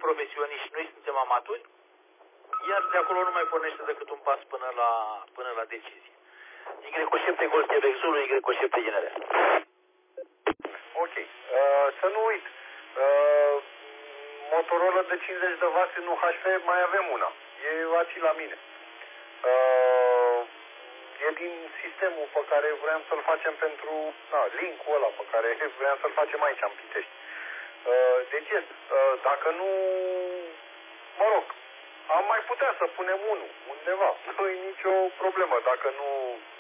profesioniști, noi suntem amatori, iar de acolo nu mai pornește decât un pas până la decizie. Y7 Golf Quebec Zulu, Y7 general. Ok. Să nu uit. Motorola de 50 de W în UHF mai avem una. E aici la mine. E din sistemul pe care vreau să-l facem pentru link-ul ăla pe care vreau să-l facem aici în Pitești. Deci dacă nu, mă rog, am mai putea să punem unul undeva. Nu e nicio problemă dacă nu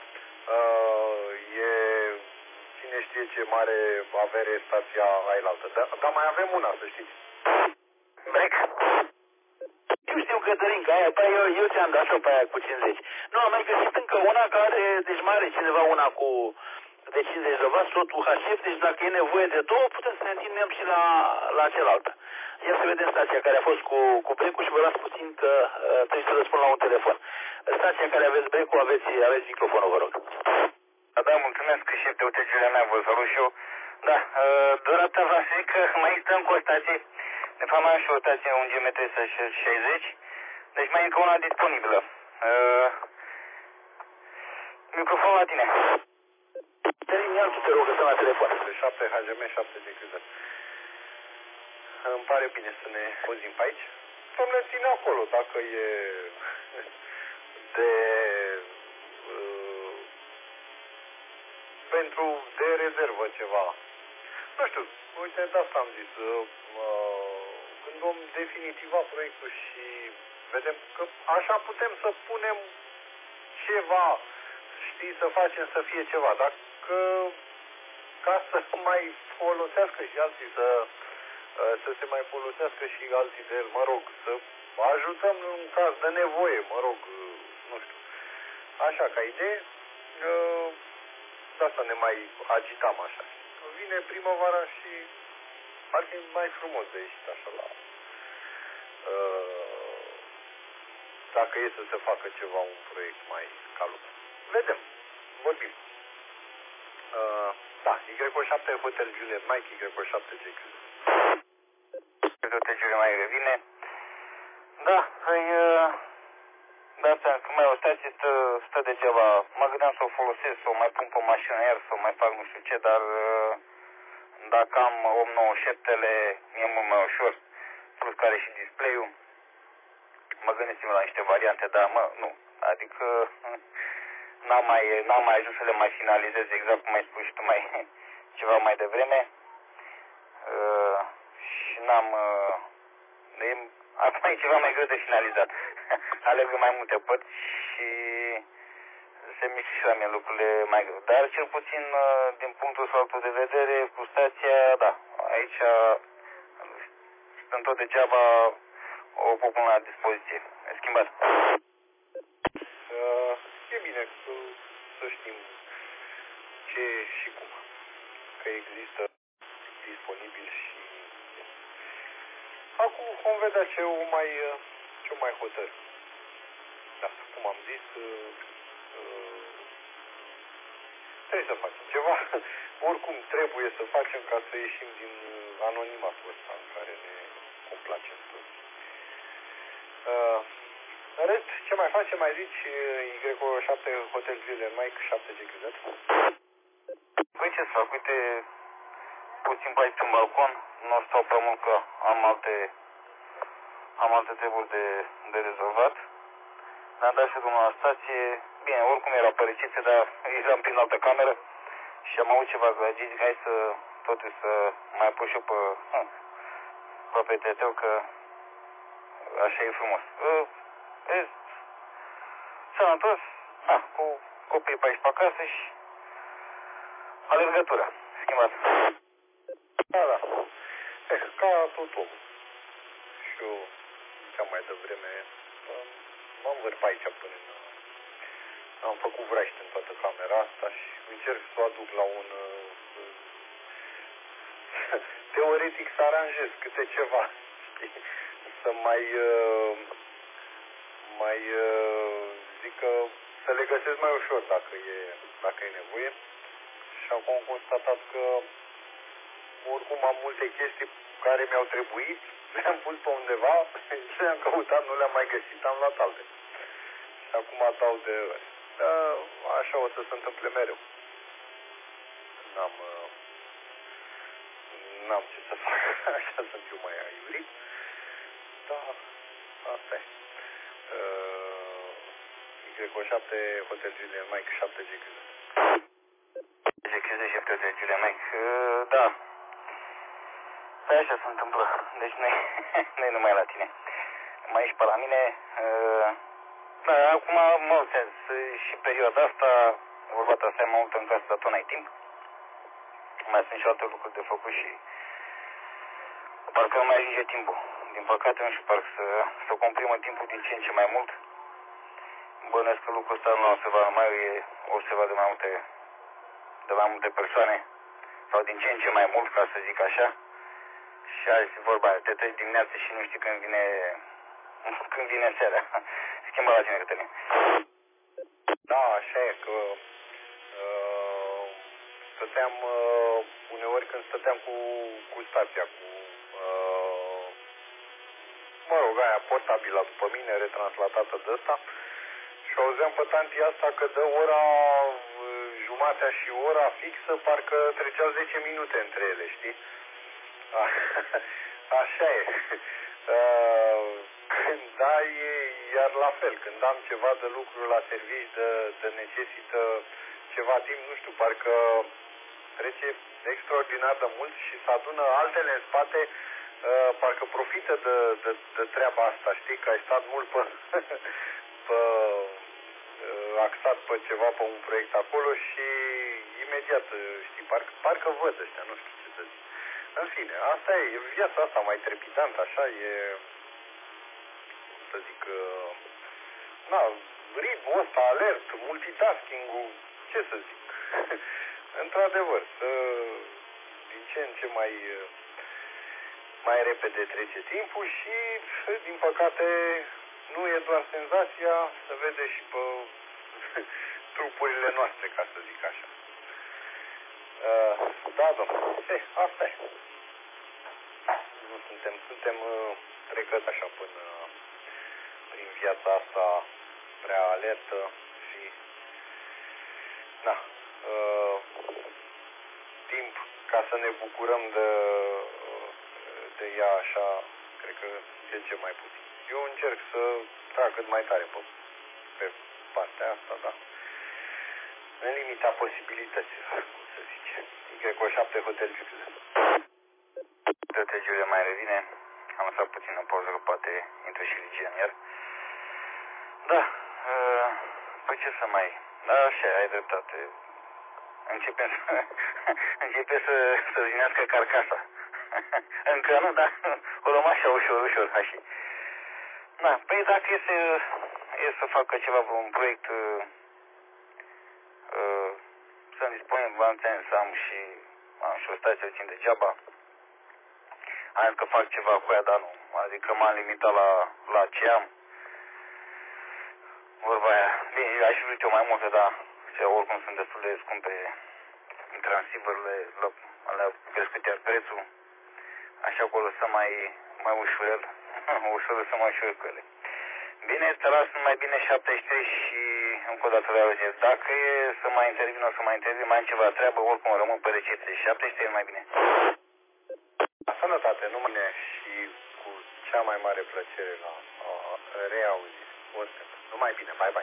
e cine știe ce mare avere stația ailaltă. Dar mai avem una, să știți. Break. Eu știu, Cătălin, că aia, eu ți-am dat-o pe aia cu 50. Nu, am mai găsit încă una care, deci mai are cineva una de 50 de W, tot UHF, deci dacă e nevoie de două, putem să ne întindem și la cealaltă. Ia să vedem stația care a fost cu break-ul și vă las puțin că trebuie să răspund la un telefon. Stația care aveți break-ul, aveți microfonul, vă rog. Da, mulțumesc și de utrecerea mea, vă salut și eu. Da, doar atât v-aș zic că mai există încă o stație, de fapt mai am și o stație, un GM360, deci mai e încă una disponibilă. Microfonul la tine. Terminal, tu te rog, să la telefon. 7 HGM, 7 GQZ. Îmi pare bine să ne auzim pe aici. Să-mi le țin acolo, dacă e de rezervă ceva. Nu știu, uite, de asta am zis. Când vom definitiva proiectul și vedem că așa putem să punem ceva, știi, să facem să fie ceva. Dacă ca să mai folosească și alții să se mai folosească și alții de el, mă rog, să ajutăm în caz de nevoie, mă rog, nu știu. Așa, ca idee, de asta ne mai agitam așa. Vine primăvara și parcă e mai frumos de ieșit așa la... dacă e să se facă ceva, un proiect mai calut. Vedem, vorbim. Da, Y7 Hotel Juliet Mike, Y7 GQ. Hotel Juliet Mike revine. Da, păi... de asta, când mai o stație stă degeaba. Mă gândeam să o folosesc, să o mai pun pe mașină iar, să o mai fac nu știu ce, dar dacă am 897-le, e mult mai ușor. Plus care și display-ul. Mă gândesc la niște variante, dar nu. Adică n-am mai ajuns să le mai finalizez exact cum ai spus și tu ceva mai devreme. Și n-am... acum e ceva mai greu de finalizat. Alerg mai multe părți și se mișcă și la mine lucrurile mai greu. Dar cel puțin din punctul sau de vedere cu stația, da, aici stând tot degeaba o pot pune la dispoziție. Schimbat. E bine să știm ce și cum. Că există disponibil și... Acum vom vedea ce mai hotăr. Da, cum am zis, trebuie să facem ceva. Oricum trebuie să facem ca să ieșim din anonimatul ăsta în care ne complacem toți. În rest, ce mai facem? Mai zici Y7 Hotel Juliet Mike 7 GQZ? Păi ce să fac? Uite, puțin pe aici un balcon, nu o stau prea mult că am alte treburi de rezolvat. Ne-am dat și drumul la stație. Bine, oricum era pe recepție, dar eram prin altă cameră și am auzit ceva la Gigi, hai să totuși să mai pun și eu pe TT-ul, că așa e frumos. S-a întors, cu copiii pe aici pe acasă și alergătura, schimbat. Da. Ca tot om. Și eu, cea mai devreme, m-am vărit pe aici până am făcut vraște în toată camera asta și încerc să o aduc la un... teoretic să aranjez câte ceva, știi? Să mai zic că să le găsesc mai ușor dacă e nevoie. Și acum am constatat că oricum am multe chestii care mi-au trebuit le-am pus pe undeva și le-am căutat, nu le-am mai găsit, am luat alte. Și acum dau de ori. Dar așa o să se întâmple mereu. N-am ce să fac, așa sunt eu mai aiurit. Da, asta e. Y7 Hotel Julian Mike 7 GQ. GQ 7 Hotel Julian Mike, da. Păi așa se întâmplă, deci nu-i numai la tine. Mai ești pe la mine, da, acum mă sens, și perioada asta, vorba ta să ai mai mult în casă, dar tu n-ai timp. Mai sunt și alte lucruri de făcut și parcă nu mai ajunge timpul. Din păcate nu știu, parcă să comprimă timpul din ce în ce mai mult. Bănuiesc că lucrul ăsta nu o să va mai observa de mai multe persoane sau din ce în ce mai mult, ca să zic așa. Și azi vorba aia, te treci dimineața și nu știi când vine seara. Schimbă la tine, Cătălin. Da, așa e că stăteam uneori când stăteam cu stația, mă rog, aia portabilă după mine, retranslatată de ăsta, și auzeam pe tantia asta că dă ora jumatea și ora fixă, parcă treceau 10 minute între ele, știi? Așa e. Când ai, iar la fel, când am ceva de lucru la servici, de necesită ceva timp, nu știu, parcă trece extraordinar de mult și se adună altele în spate, parcă profită de treaba asta, știi, că ai stat mult axat pe ceva, pe un proiect acolo și imediat, știi, parcă văd ăștia, nu știu ce să zic. În fine, asta e viața asta mai trepidantă, așa e, să zic, ritmul ăsta alert, multitasking-ul, ce să zic. Într-adevăr, din ce în ce mai repede trece timpul și, din păcate, nu e doar senzația, se vede și pe trupurile noastre, ca să zic așa. Da, domnule, asta e. Nu suntem trecăți așa prin viața asta prea alertă și timp ca să ne bucurăm de ea așa, cred că e ce mai puțin. Eu încerc să trag cât mai tare pe partea asta, da? În limita posibilităților, cum se zice. Y7 Hotel Julian. Hotel Julian mai revine. Am lăsat puțin în pauză, că poate intru și Ligian iar. Da, păi ce să mai... Da, așa, ai dreptate. Începe să zinească carcasa. Încă nu, dar o luăm așa ușor, așa. Da, păi dacă e să facă ceva, un proiect, să-mi disponibil, să am și o stație puțin degeaba. Am zis că fac ceva cu ea, dar nu. Adică m-am limitat la ce am. Vorba aia. Bine, aș fi vrut eu mai multe, dar oricum sunt destul de scumpe transceiverele, le-au crescut iar prețul. Așa că o să mai ușurel. Ușor să mă ușor cu ele. Bine, te las numai bine 73 și încă o dată le auzi. Dacă e să mai intervin, o să mai intervin, mai am ceva treabă, oricum rămân pe recepție. 73 mai bine. Sănătate, numai bine și cu cea mai mare plăcere la reauzi. Numai bine, bye.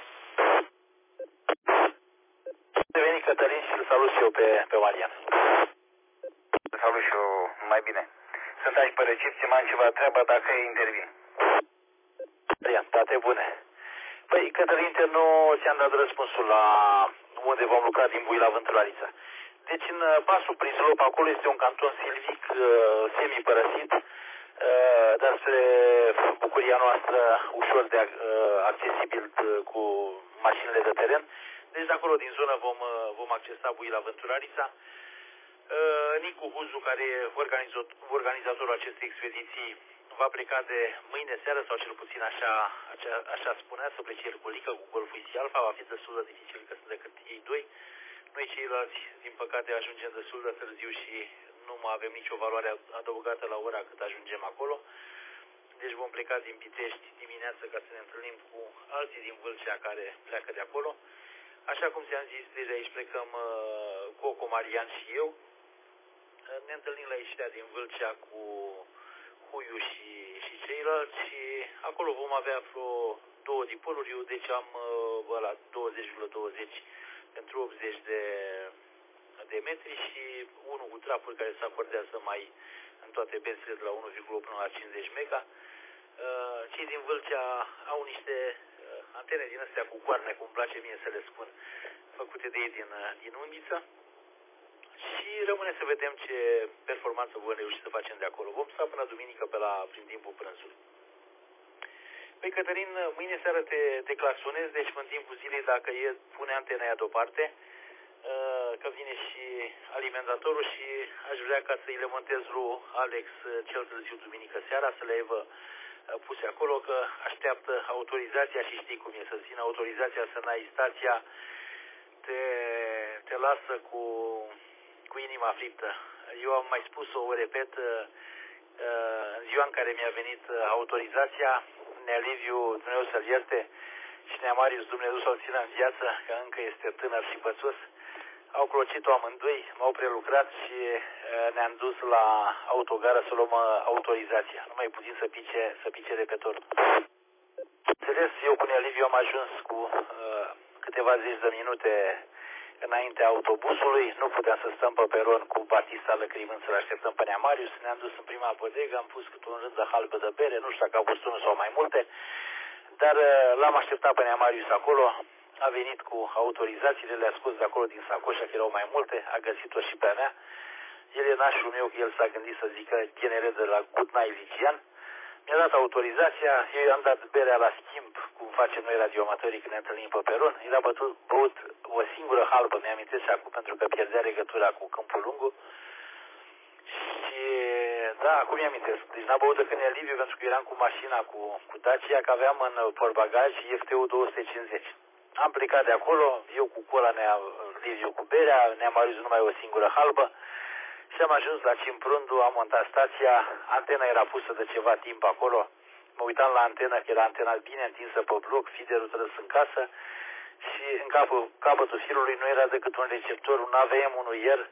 Deveni Cătălin și îl salut și eu pe Marian. Îl salut și eu, numai bine. Sunt aici pe recepție, mai am ceva treabă, dacă intervin. Marian, toate bune. Păi, Cătălin, nu ți-am dat răspunsul la unde vom lucra din Bui la Vântrărița. Deci, în pasul Prizlop, acolo este un canton silvic semi-părăsit, dar spre bucuria noastră ușor de accesibil cu mașinile de teren. Deci, de acolo, din zonă, vom accesa Bui la Vântrărița. Nicu Huzu, care e organizatorul acestei expediții, va pleca de mâine seară, sau cel puțin așa spunea, să plece el cu Lică, cu Golful și Alfa. Va fi destul de dificil că sunt decât ei doi. Noi ceilalți, din păcate, ajungem destul de târziu și nu mai avem nicio valoare adăugată la ora cât ajungem acolo. Deci vom pleca din Pitești dimineață ca să ne întâlnim cu alții din Vâlcea care pleacă de acolo. Așa cum ți-am zis, deja aici plecăm Coco, Marian și eu. Ne întâlnim la ieșirea din Vâlcea cu Huiu și ceilalți și acolo vom avea vreo 2 dipoluri. Eu deci am la 20,20 pentru 80 de metri și unul cu trapuri care se acordează mai în toate benzile de la 1,8 până la 50 mega. Cei din Vâlcea au niște antene din astea cu coarne, cum îmi place mie să le spun, făcute de ei din unghiță. Și rămâne să vedem ce performanță vom reuși să facem de acolo. Vom sta până duminică prin timpul prânzului. Păi, Cătălin, mâine seară te claxonez, deci în timpul zilei, dacă pune antena aia deoparte, că vine și alimentatorul și aș vrea ca să-i le montez lui Alex cel târziu duminică seara, să le aibă puse acolo, că așteaptă autorizația și știi cum e, să-ți vină autorizația să n-ai stația, te lasă cu inima friptă. Eu am mai spus-o, o repet, în ziua în care mi-a venit autorizația, Nea Liviu, Dumnezeu să-l ierte, și Nea Marius, Dumnezeu să-l țină în viață, că încă este tânăr și pățos, au clocit-o amândoi, m-au prelucrat și ne-am dus la autogară să luăm autorizația. Numai puțin să pice repetorul. Înțeles, eu cu Nea Liviu am ajuns cu câteva zeci de minute înaintea autobuzului, nu puteam să stăm pe peron cu Batista lăcrimând să-l așteptăm pe Nea Marius, ne-am dus în prima bodegă, am pus câte un rând de halbă de bere, nu știu dacă au fost unul sau mai multe, dar l-am așteptat pe Nea Marius acolo, a venit cu autorizațiile, le-a scos de acolo din sacoșă, că erau mai multe, a găsit-o și pe a mea. El e nașul meu, că el s-a gândit să zică genere de la Good Night Ligian. Mi-a dat autorizația, eu i-am dat berea la schimb, cum facem noi radioamatorii când ne întâlnim pe peron. El a băut o singură halbă, mi-amintesc și acum, pentru că pierdea legătura cu Câmpul Lungu. Și da, acum mi-amintesc. Deci n-a băut când e Liviu, pentru că eram cu mașina cu Dacia, că aveam în portbagaj FTU 250. Am plecat de acolo, eu cu cola, Nea Liviu cu berea, Nea Marius numai o singură halbă. Și am ajuns la Cimprundu, am montat stația, antena era pusă de ceva timp acolo, mă uitam la antenă, că era antena bine întinsă pe bloc, feederul tras în casă și în capătul firului nu era decât un receptor, un AVM, un UR,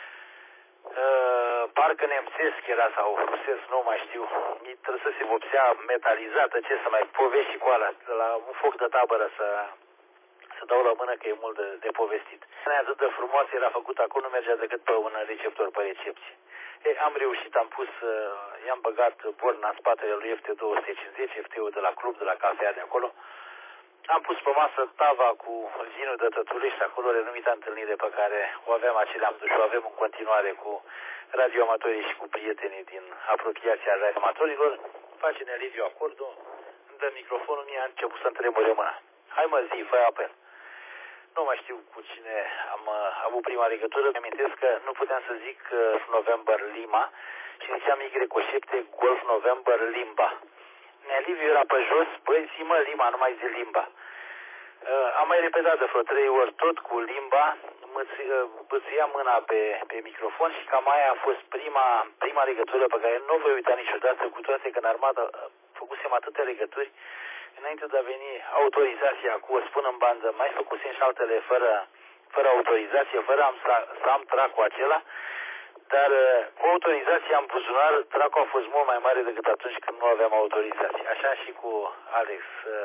parcă nemțesc era sau rusesc, nu mai știu, mi trăsese vopsea metalizată, ce să mai povești și cu ala, la un foc de tabără să dau la mână că e mult de povestit. Atât de frumos era făcut acolo, nu mergea decât pe un receptor pe recepție. Am reușit, i-am băgat borna în spatele lui FT250, FT-ul de la club, de la cafea de acolo. Am pus pe masă tava cu vinul de Tătulești, acolo renumita întâlnire pe care o aveam aceleam și o avem în continuare cu radioamatorii și cu prietenii din apropiația radioamatorilor. Face Nea Liviu acordul, îmi dă microfonul, mie a început să-mi tremure mâna. Hai mă, zi, fă apel. Nu mai știu cu cine am avut prima legătură. Îmi amintesc că nu puteam să zic November Lima și ziceam Y7 Golf November Limba. Nea Liviu era pe jos, băi, zi mă Lima, nu mai zi Limba. Am mai repetat de vreo 3 ori tot cu Limba, bățâia mâna pe microfon și cam aia a fost prima legătură pe care nu o voi uita niciodată, cu toate că în armată făcusem atâtea legături. Înainte de a veni autorizația cu o spun în bandă, mai făcusem și altele fără autorizație, fără să am tracul acela, dar cu autorizația în buzunar, tracul a fost mult mai mare decât atunci când nu aveam autorizație. Așa și cu Alex.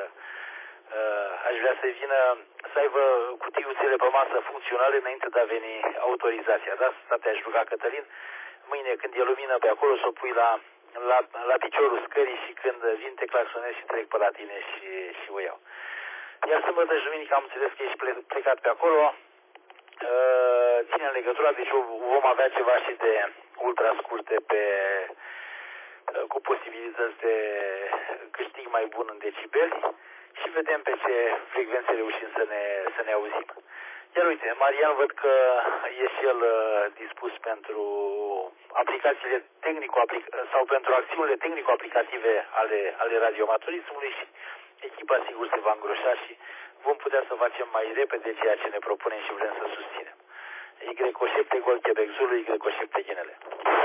Aș vrea să vină, să aibă cutiuțele pe masă funcționale înainte de a veni autorizația. Da? Asta te-aș ruga, Cătălin. Mâine, când e lumină pe acolo, să o pui la piciorul scării și când vin te claxonezi și trec pe la tine și o iau. Iar sâmbătă și duminică am înțeles că ești plecat pe acolo. Ține în legătura, deci vom avea ceva și de ultra scurte cu posibilități de câștig mai bun în decibeli și vedem pe ce frecvențe reușim să ne auzim. Iar uite, Marian văd că e și el dispus pentru aplicațiile sau pentru acțiunile tehnico-aplicative ale radioamatorismului și echipa sigur se va îngroșa și vom putea să facem mai repede ceea ce ne propunem și vrem să susținem. Y7 Gol Quebec Zulu, Y7 Ghinele.